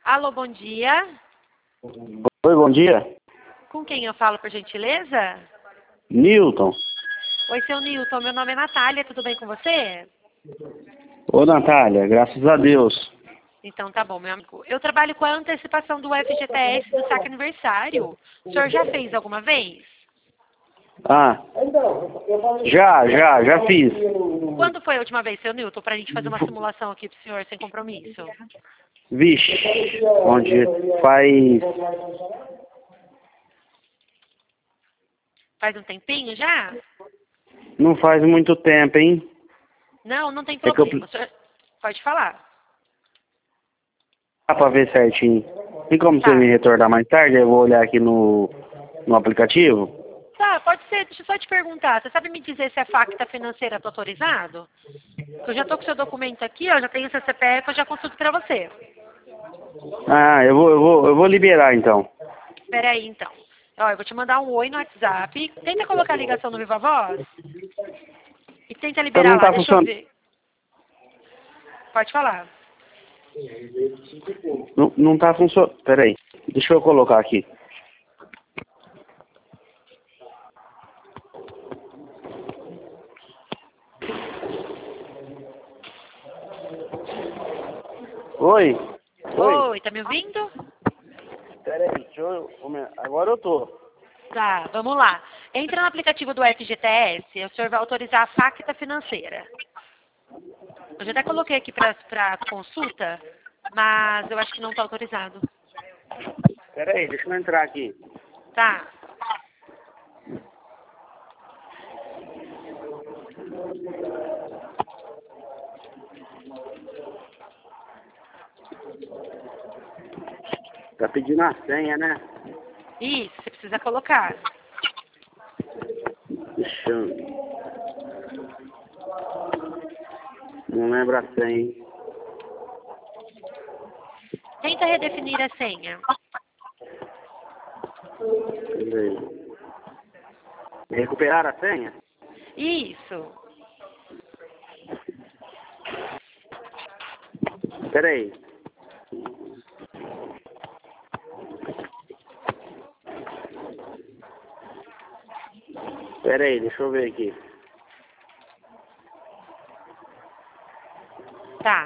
Alô, bom dia. Oi, bom dia. Com quem eu falo, por gentileza? Newton. Oi, seu Nilton. Meu nome é Natália. Tudo bem com você? Ô, Natália, graças a Deus. Então tá bom, meu amigo. Eu trabalho com a antecipação do FGTS do saque aniversário. O senhor já fez alguma vez? Ah, já fiz. Quando foi a última vez, seu Nilton, pra gente fazer uma simulação aqui pro senhor sem compromisso? Vixe, onde faz... Faz um tempinho já? Não faz muito tempo, hein? Não, não tem É que eu... problema. O senhor pode falar. Dá pra ver certinho. Tem como Tá. você me retornar mais tarde? Eu vou olhar aqui no aplicativo. Tá, pode ser. Deixa eu só te perguntar. Você sabe me dizer se a facta financeira tá autorizado? Eu já tô com o seu documento aqui, ó. Já tenho seu CPF, eu já consulto pra você. Ah, eu vou liberar então. Espera aí, então. Ó, eu vou te mandar um oi no WhatsApp. Tenta colocar a ligação no Viva Voz. E tenta Então liberar não lá. tá Deixa eu funcionando. ver. Pode falar. Não tá funcionando. Peraí, deixa eu colocar aqui. Oi? Oi, tá me ouvindo? Peraí, agora eu tô. Tá, vamos lá. Entra no aplicativo do FGTS, o senhor vai autorizar a facta financeira. Eu já até coloquei aqui pra consulta, mas eu acho que não tá autorizado. Peraí, deixa eu entrar aqui. Tá. Tá pedindo a senha, né? Isso, você precisa colocar. Deixa eu... Não lembro a senha, hein? Tenta redefinir a senha. Peraí. Recuperar a senha? Isso. Peraí. Peraí, deixa eu ver aqui. Tá.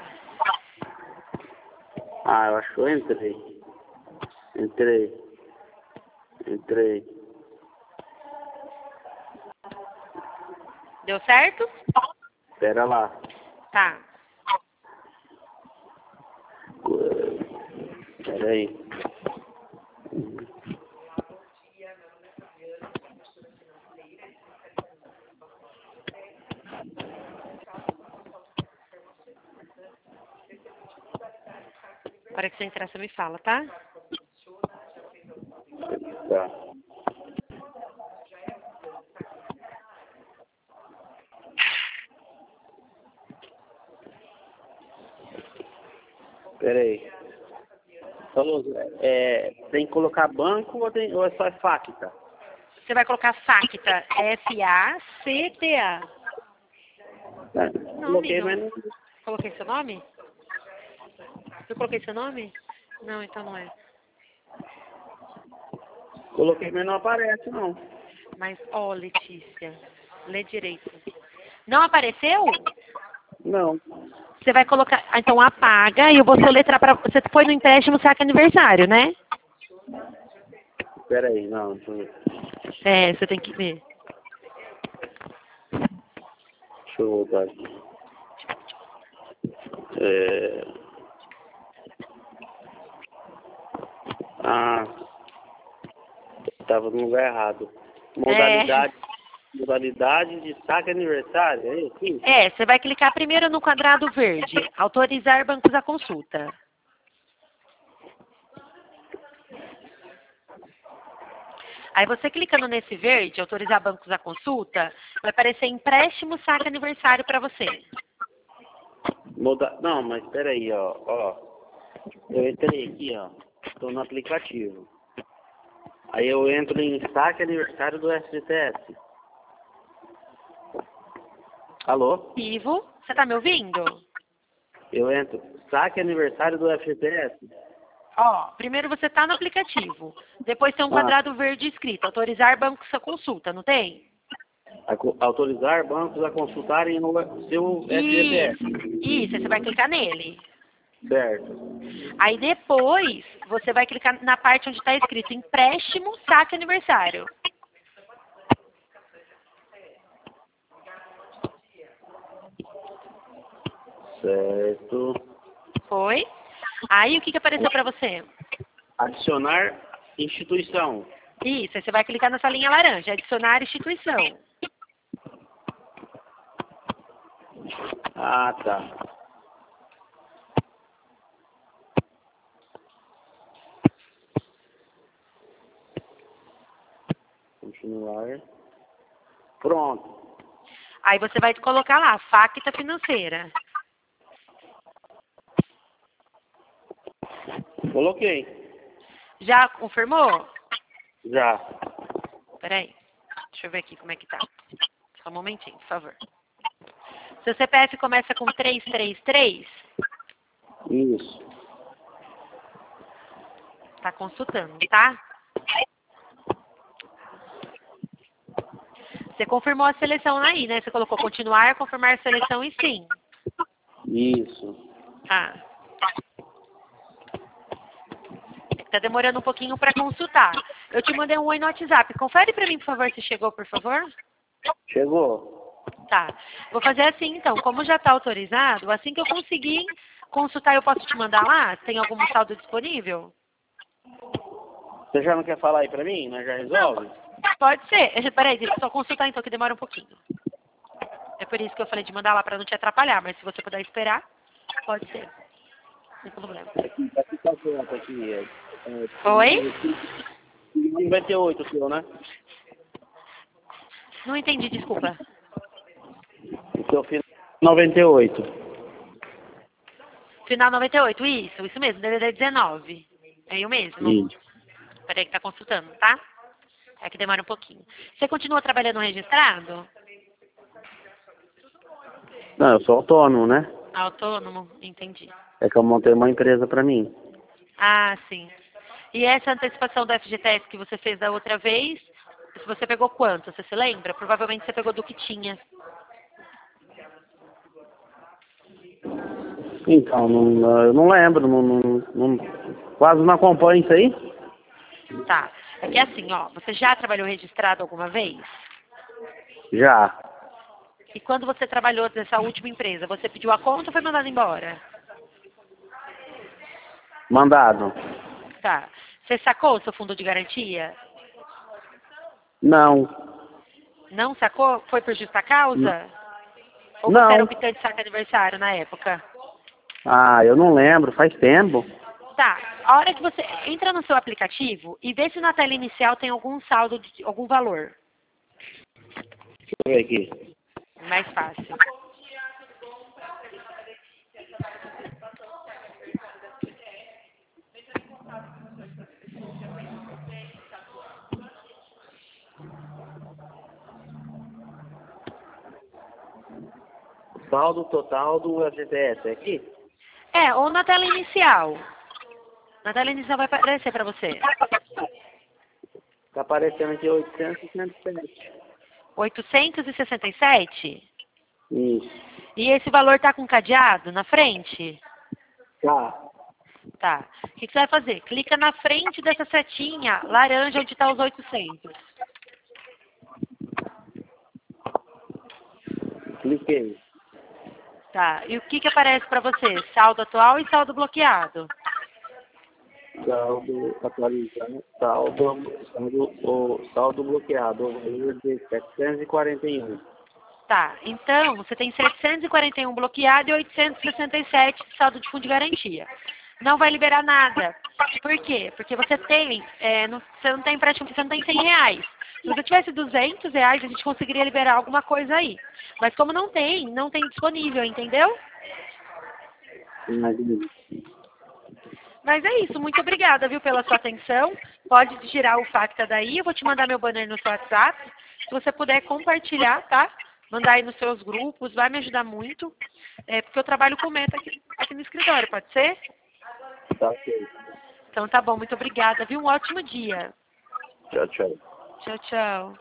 Ah, eu acho que eu entrei. Entrei. Deu certo? Pera lá. Tá. Peraí. Na hora que você entrar, você me fala, tá? Tá. Peraí. Falou, tem que colocar banco ou é só facta? Você vai colocar facta. F-A-C-T-A. Não, Coloquei, amigo. mas não... Coloquei seu nome? Eu coloquei seu nome? Não, então não é. Coloquei, mas não aparece, não. Mas, ó, Letícia, lê direito. Não apareceu? Não. Você vai colocar. Ah, então apaga e eu vou soletrar pra. Você foi no empréstimo saque aniversário, né? Peraí, não. Deixa eu ver. É, você tem que ver. Deixa eu voltar aqui. Ah, estava no lugar errado. Modalidade de saque aniversário, é isso? É, você vai clicar primeiro no quadrado verde. Autorizar bancos à consulta. Aí você clicando nesse verde, autorizar bancos à consulta, vai aparecer empréstimo saque aniversário para você. Não, mas peraí, ó. Eu entrei aqui, ó. Estou no aplicativo. Aí eu entro em saque aniversário do FGTS. Alô? Vivo, você tá me ouvindo? Eu entro. Saque aniversário do FGTS. Ó, primeiro você está no aplicativo. Depois tem um quadrado verde escrito, autorizar bancos a consulta, não tem? Autorizar bancos a consultarem no seu FGTS. Isso, aí você vai clicar nele. Certo. Aí depois você vai clicar na parte onde está escrito empréstimo, saque aniversário. Certo. Foi? Aí o que apareceu para você? Adicionar instituição. Isso, aí você vai clicar nessa linha laranja, adicionar instituição. Ah, tá. Continuar. Pronto. Aí você vai colocar lá, facta financeira. Coloquei. Já confirmou? Já. Peraí, deixa eu ver aqui como é que tá. Só um momentinho, por favor. Seu CPF começa com 333? Isso. Tá consultando, tá? Você confirmou a seleção aí, né? Você colocou continuar, confirmar a seleção e sim. Isso. Tá. Tá demorando um pouquinho para consultar. Eu te mandei um oi no WhatsApp. Confere para mim, por favor, se chegou, por favor. Chegou. Tá. Vou fazer assim, então. Como já está autorizado, assim que eu conseguir consultar, eu posso te mandar lá? Tem algum saldo disponível? Você já não quer falar aí pra mim? Nós já resolve? Pode ser. Peraí, deixa eu só consultar então, que demora um pouquinho. É por isso que eu falei de mandar lá para não te atrapalhar, mas se você puder esperar, pode ser. Não tem problema. Aqui tá certo, aqui. Oi? 98 seu, né? Não entendi, desculpa. O seu final 98. Final 98, isso mesmo, DDD 19. É eu mesmo. Isso. Peraí que tá consultando, tá? É que demora um pouquinho. Você continua trabalhando registrado? Não, eu sou autônomo, né? Autônomo? Entendi. É que eu montei uma empresa pra mim. Ah, sim. E essa antecipação do FGTS que você fez da outra vez, você pegou quanto? Você se lembra? Provavelmente você pegou do que tinha. Então, eu não lembro, quase não acompanho isso aí. Tá. É que assim, ó, você já trabalhou registrado alguma vez? Já. E quando você trabalhou nessa última empresa, você pediu a conta ou foi mandado embora? Mandado. Tá. Você sacou o seu fundo de garantia? Não. Não sacou? Foi por justa causa? Ou Não. você era optante de saque aniversário na época? Ah, eu não lembro, faz tempo. Tá. A hora que você entra no seu aplicativo e vê se na tela inicial tem algum saldo, de algum valor. Deixa eu ver aqui. Mais fácil. Saldo total do FGTS, é aqui? É, ou na tela inicial. Na tela inicial vai aparecer para você. Tá aparecendo aqui 867. 867? Isso. E esse valor tá com cadeado na frente? Tá. Tá. O que você vai fazer? Clica na frente dessa setinha laranja onde está os 800. Cliquei. Tá. E o que aparece para você? Saldo atual e saldo bloqueado. Saldo atualizado. Saldo bloqueado. O valor de 741. Tá. Então, você tem 741 bloqueado e 867 de saldo de fundo de garantia. Não vai liberar nada. Por quê? Porque você tem, você não tem praticamente, você não tem 100 reais. Se você tivesse 200 reais, a gente conseguiria liberar alguma coisa aí. Mas como não tem disponível, entendeu? Imagina. Mas é isso, muito obrigada, viu, pela sua atenção. Pode girar o Facta daí, eu vou te mandar meu banner no seu WhatsApp. Se você puder compartilhar, tá? Mandar aí nos seus grupos, vai me ajudar muito. Porque eu trabalho com meta aqui no escritório, pode ser? Tá ok. Então tá bom, muito obrigada, viu? Um ótimo dia. Tchau, tchau. Tchau, tchau.